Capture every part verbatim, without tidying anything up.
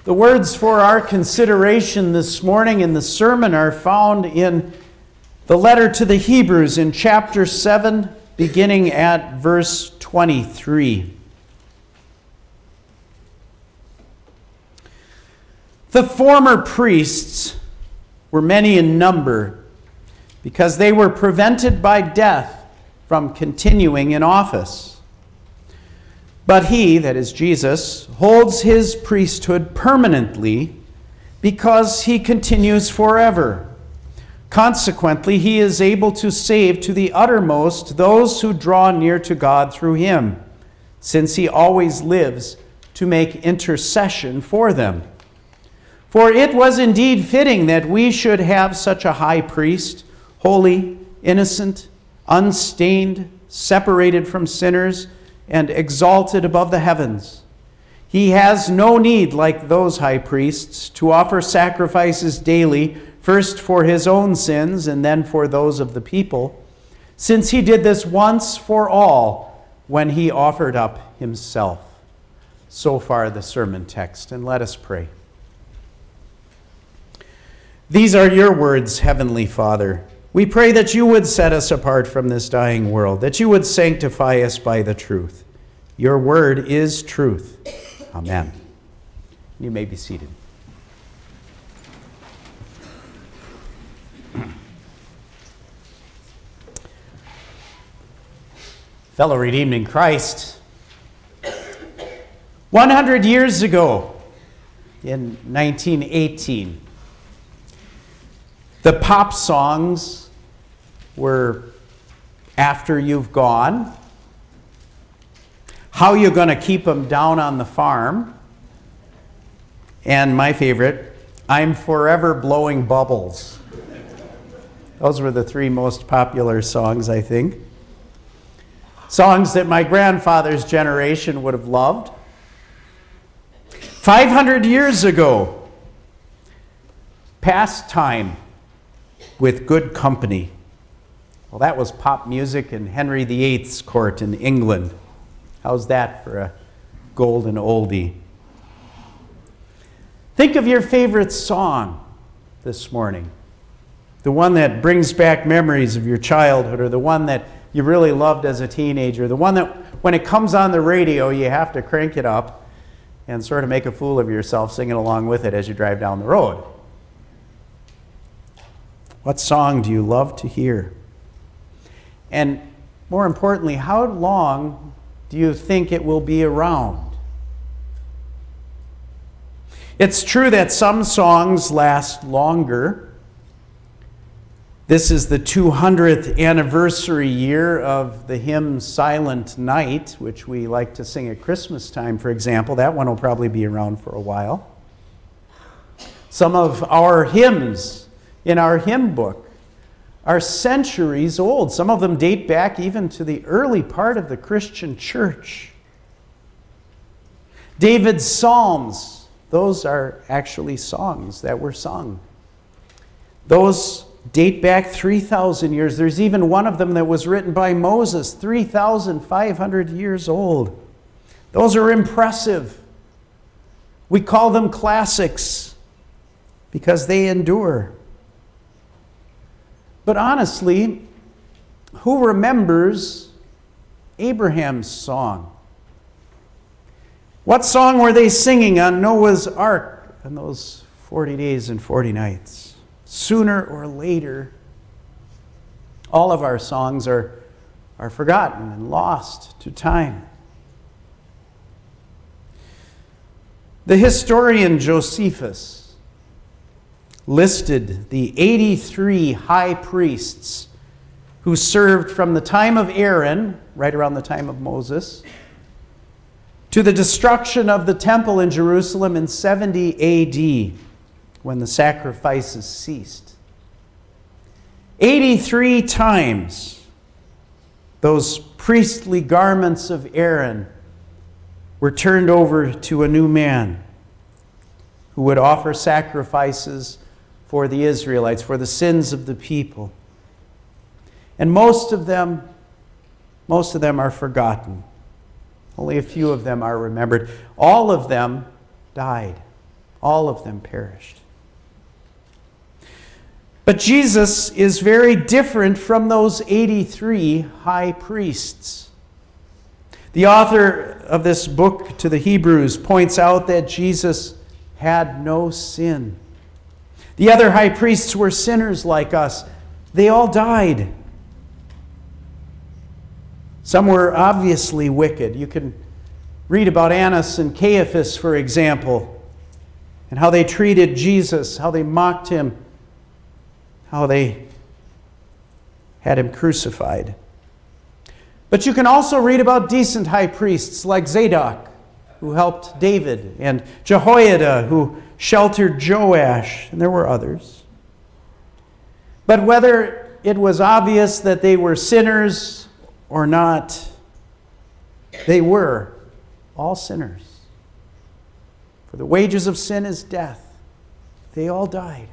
The words for our consideration this morning in the sermon are found in the letter to the Hebrews in chapter seven, beginning at verse twenty-three. The former priests were many in number because they were prevented by death from continuing in office. But he, that is Jesus, holds his priesthood permanently because he continues forever. Consequently, he is able to save to the uttermost those who draw near to God through him, since he always lives to make intercession for them. For it was indeed fitting that we should have such a high priest, holy, innocent, unstained, separated from sinners, and exalted above the heavens. He has no need, like those high priests, to offer sacrifices daily, first for his own sins and then for those of the people, since he did this once for all when he offered up himself. So far the sermon text, and let us pray. These are your words, Heavenly Father. We pray that you would set us apart from this dying world, that you would sanctify us by the truth. Your word is truth. Amen. You may be seated. Fellow redeemed in Christ, one hundred years ago, in nineteen eighteen, the pop songs were After You've Gone, How You Gonna Keep Them Down on the Farm, and my favorite, I'm Forever Blowing Bubbles. Those were the three most popular songs, I think. Songs that my grandfather's generation would have loved. five hundred years ago, Pastime with Good Company. Well, that was pop music in Henry the Eighth's court in England. How's that for a golden oldie? Think of your favorite song this morning. The one that brings back memories of your childhood, or the one that you really loved as a teenager. The one that when it comes on the radio, you have to crank it up and sort of make a fool of yourself singing along with it as you drive down the road. What song do you love to hear? And more importantly, how long do you think it will be around? It's true that some songs last longer. This is the two hundredth anniversary year of the hymn Silent Night, which we like to sing at Christmas time, for example. That one will probably be around for a while. Some of our hymns in our hymn book are centuries old. Some of them date back even to the early part of the Christian church. David's Psalms, those are actually songs that were sung. Those date back three thousand years. There's even one of them that was written by Moses, three thousand five hundred years old. Those are impressive. We call them classics because they endure. But honestly, who remembers Abraham's song? What song were they singing on Noah's Ark on those forty days and forty nights? Sooner or later, all of our songs are, are forgotten and lost to time. The historian Josephus listed the eighty-three high priests who served from the time of Aaron, right around the time of Moses, to the destruction of the temple in Jerusalem in seventy A D, when the sacrifices ceased. eighty-three times those priestly garments of Aaron were turned over to a new man who would offer sacrifices for the Israelites, for the sins of the people. And most of them, most of them are forgotten. Only a few of them are remembered. All of them died. All of them perished. But Jesus is very different from those eighty-three high priests. The author of this book to the Hebrews points out that Jesus had no sin. The other high priests were sinners like us. They all died. Some were obviously wicked. You can read about Annas and Caiaphas, for example, and how they treated Jesus, how they mocked him, how they had him crucified. But you can also read about decent high priests like Zadok, who helped David, and Jehoiada, who sheltered Joash, and there were others. But whether it was obvious that they were sinners or not, they were all sinners. For the wages of sin is death. They all died.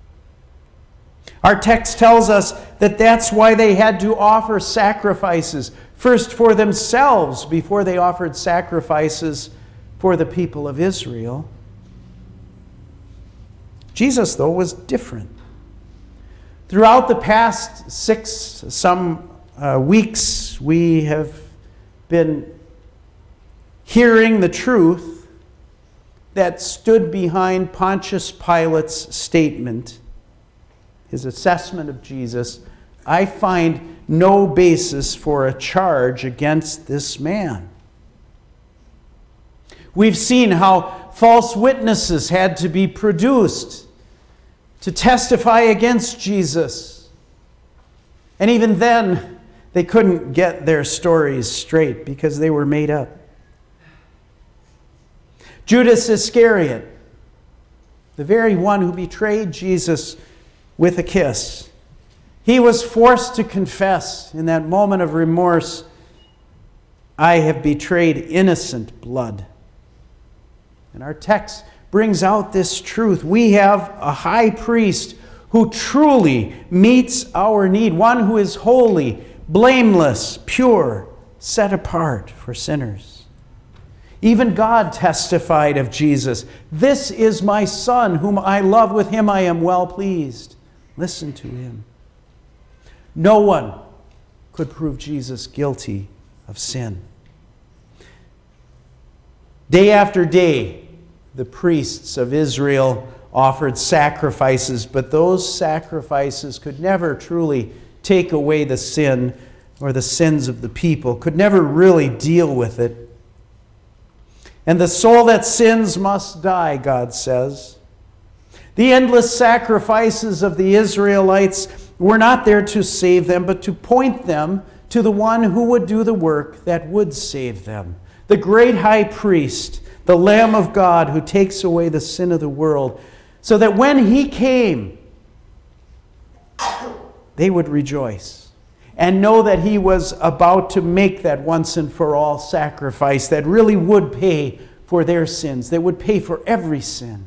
Our text tells us that that's why they had to offer sacrifices, first for themselves before they offered sacrifices for the people of Israel. Jesus, though, was different. Throughout the past six, some uh, weeks, we have been hearing the truth that stood behind Pontius Pilate's statement, his assessment of Jesus. I find no basis for a charge against this man. We've seen how false witnesses had to be produced to testify against Jesus. And even then, they couldn't get their stories straight because they were made up. Judas Iscariot, the very one who betrayed Jesus with a kiss, he was forced to confess in that moment of remorse, I have betrayed innocent blood. And our text brings out this truth. We have a high priest who truly meets our need, one who is holy, blameless, pure, set apart for sinners. Even God testified of Jesus, this is my Son, whom I love, with him I am well pleased. Listen to him. No one could prove Jesus guilty of sin. Day after day, the priests of Israel offered sacrifices, but those sacrifices could never truly take away the sin or the sins of the people, could never really deal with it. And the soul that sins must die, God says. The endless sacrifices of the Israelites were not there to save them, but to point them to the one who would do the work that would save them. The great high priest, the Lamb of God who takes away the sin of the world, so that when he came, they would rejoice and know that he was about to make that once and for all sacrifice that really would pay for their sins, that would pay for every sin.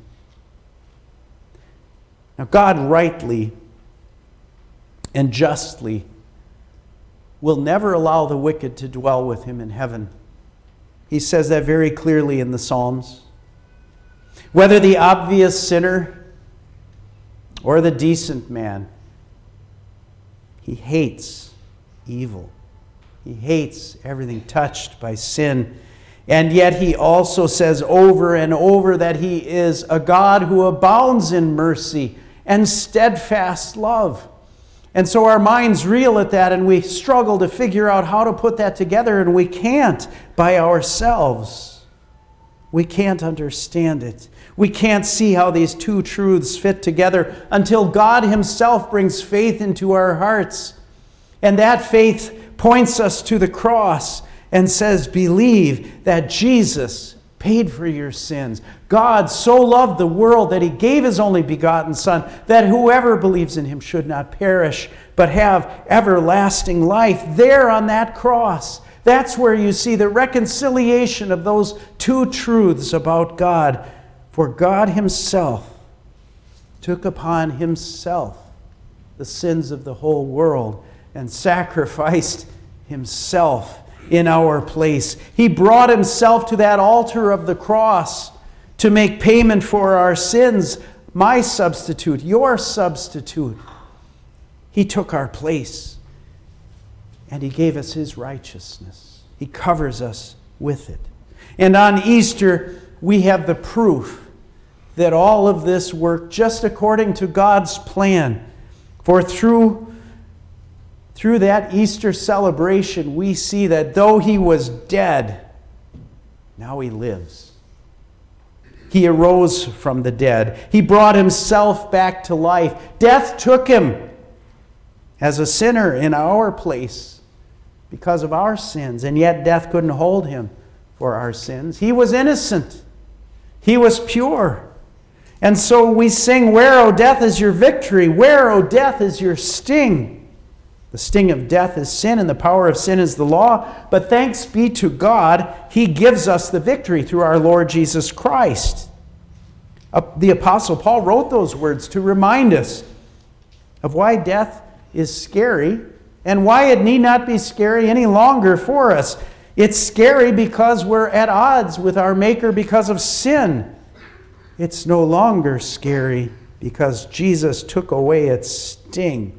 Now, God rightly and justly will never allow the wicked to dwell with him in heaven. He says that very clearly in the Psalms. Whether the obvious sinner or the decent man, he hates evil. He hates everything touched by sin. And yet he also says over and over that he is a God who abounds in mercy and steadfast love. And so our minds reel at that, and we struggle to figure out how to put that together, and we can't by ourselves. We can't understand it. We can't see how these two truths fit together until God himself brings faith into our hearts. And that faith points us to the cross and says, believe that Jesus paid for your sins. God so loved the world that he gave his only begotten Son, that whoever believes in him should not perish, but have everlasting life. There on that cross, that's where you see the reconciliation of those two truths about God. For God himself took upon himself the sins of the whole world and sacrificed himself in our place. He brought himself to that altar of the cross to make payment for our sins, my substitute, your substitute. He took our place, and he gave us his righteousness. He covers us with it. And on Easter, we have the proof that all of this worked just according to God's plan. For through, through that Easter celebration, we see that though he was dead, now he lives. He arose from the dead. He brought himself back to life. Death took him as a sinner in our place because of our sins, and yet death couldn't hold him for our sins. He was innocent. He was pure. And so we sing, "Where, O death, is your victory? Where, O death, is your sting?" The sting of death is sin, and the power of sin is the law. But thanks be to God, he gives us the victory through our Lord Jesus Christ. The Apostle Paul wrote those words to remind us of why death is scary and why it need not be scary any longer for us. It's scary because we're at odds with our Maker because of sin. It's no longer scary because Jesus took away its sting.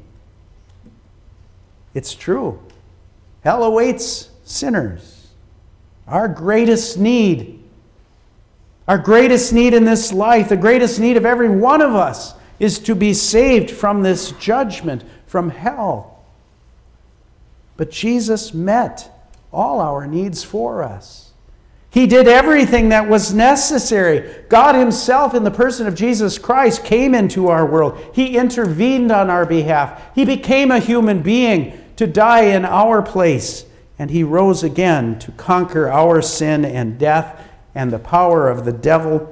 It's true. Hell awaits sinners. Our greatest need, our greatest need in this life, the greatest need of every one of us is to be saved from this judgment, from hell. But Jesus met all our needs for us. He did everything that was necessary. God himself, in the person of Jesus Christ, came into our world. He intervened on our behalf. He became a human being to die in our place. And he rose again to conquer our sin and death and the power of the devil.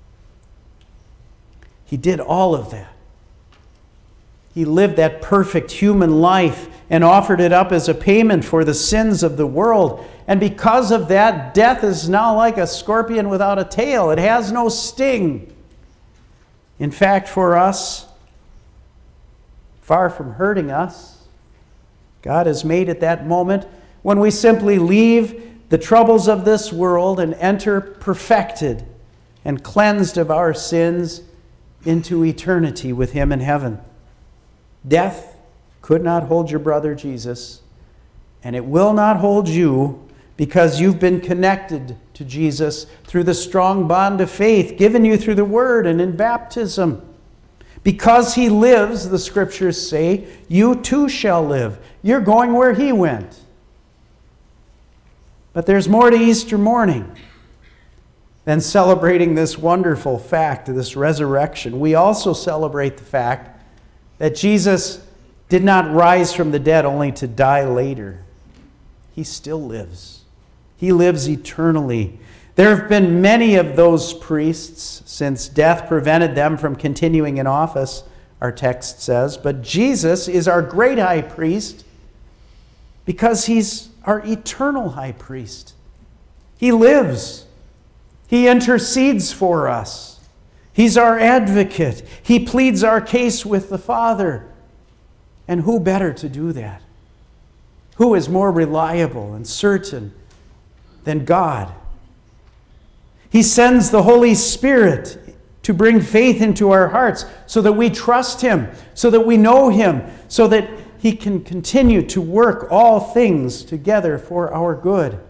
He did all of that. He lived that perfect human life and offered it up as a payment for the sins of the world. And because of that, death is now like a scorpion without a tail. It has no sting. In fact, for us, far from hurting us, God has made it that moment when we simply leave the troubles of this world and enter perfected and cleansed of our sins into eternity with him in heaven. Death could not hold your brother Jesus, and it will not hold you because you've been connected to Jesus through the strong bond of faith given you through the Word and in baptism. Because he lives, the Scriptures say, you too shall live. You're going where he went. But there's more to Easter morning than celebrating this wonderful fact, this resurrection. We also celebrate the fact that Jesus did not rise from the dead only to die later. He still lives. He lives eternally. There have been many of those priests since death prevented them from continuing in office, our text says. But Jesus is our great high priest because he's our eternal high priest. He lives. He intercedes for us. He's our advocate. He pleads our case with the Father. And who better to do that? Who is more reliable and certain than God? He sends the Holy Spirit to bring faith into our hearts so that we trust him, so that we know him, so that he can continue to work all things together for our good.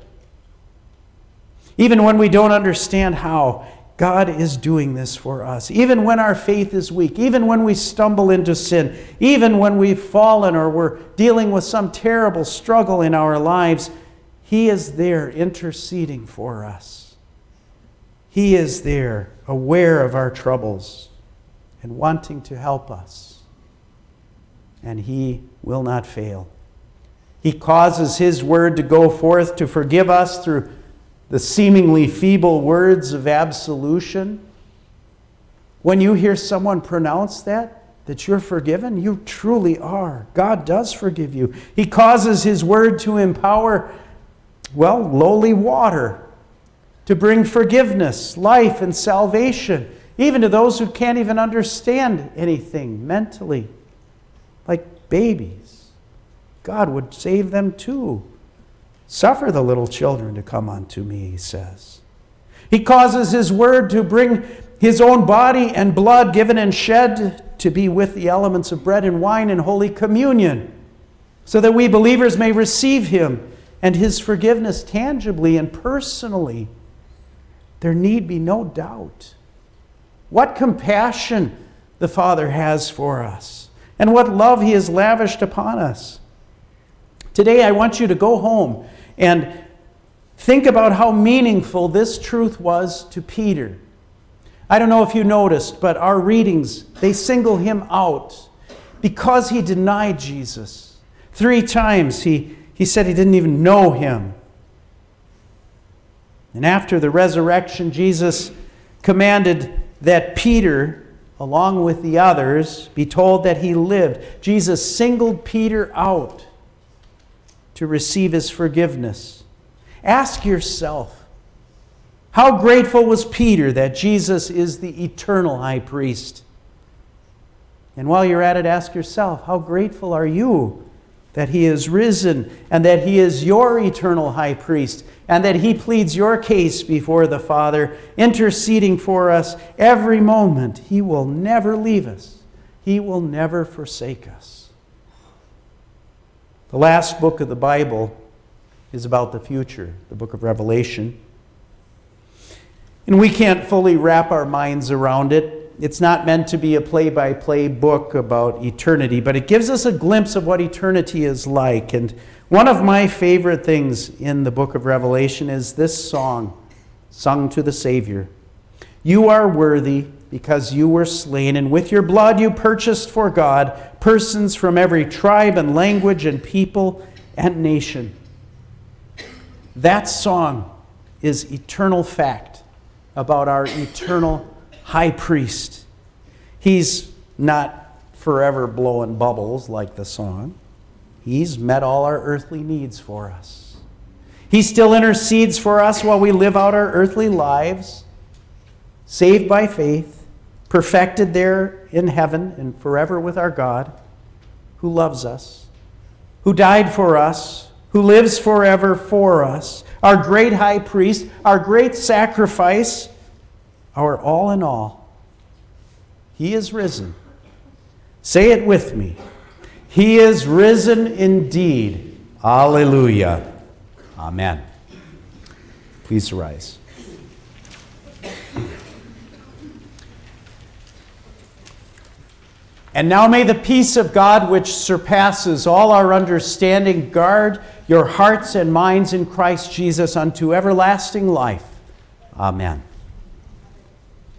Even when we don't understand how, God is doing this for us. Even when our faith is weak, even when we stumble into sin, even when we've fallen or we're dealing with some terrible struggle in our lives, he is there interceding for us. He is there aware of our troubles and wanting to help us. And he will not fail. He causes his word to go forth to forgive us through the seemingly feeble words of absolution. When you hear someone pronounce that, that you're forgiven, you truly are. God does forgive you. He causes his word to empower, well, lowly water, to bring forgiveness, life, and salvation, even to those who can't even understand anything mentally, like babies. God would save them too. Suffer the little children to come unto me, he says. He causes his word to bring his own body and blood given and shed to be with the elements of bread and wine in Holy Communion, so that we believers may receive him and his forgiveness tangibly and personally. There need be no doubt. What compassion the Father has for us, and what love he has lavished upon us. Today I want you to go home and think about how meaningful this truth was to Peter. I don't know if you noticed, but our readings, they single him out because he denied Jesus. Three times he, he said he didn't even know him. And after the resurrection, Jesus commanded that Peter, along with the others, be told that he lived. Jesus singled Peter out to receive his forgiveness. Ask yourself, how grateful was Peter that Jesus is the eternal high priest? And while you're at it, ask yourself, how grateful are you that he is risen and that he is your eternal high priest and that he pleads your case before the Father, interceding for us every moment. He will never leave us. He will never forsake us. The last book of the Bible is about the future, the book of Revelation. And we can't fully wrap our minds around it. It's not meant to be a play-by-play book about eternity, but it gives us a glimpse of what eternity is like. And one of my favorite things in the book of Revelation is this song, sung to the Savior. You are worthy because you were slain, and with your blood you purchased for God persons from every tribe and language and people and nation. That song is eternal fact about our eternal high priest. He's not forever blowing bubbles like the song. He's met all our earthly needs for us. He still intercedes for us while we live out our earthly lives, saved by faith, perfected there in heaven and forever with our God, who loves us, who died for us, who lives forever for us, our great high priest, our great sacrifice, our all in all. He is risen. Say it with me. He is risen indeed. Alleluia. Amen. Please rise. And now may the peace of God, which surpasses all our understanding, guard your hearts and minds in Christ Jesus unto everlasting life. Amen.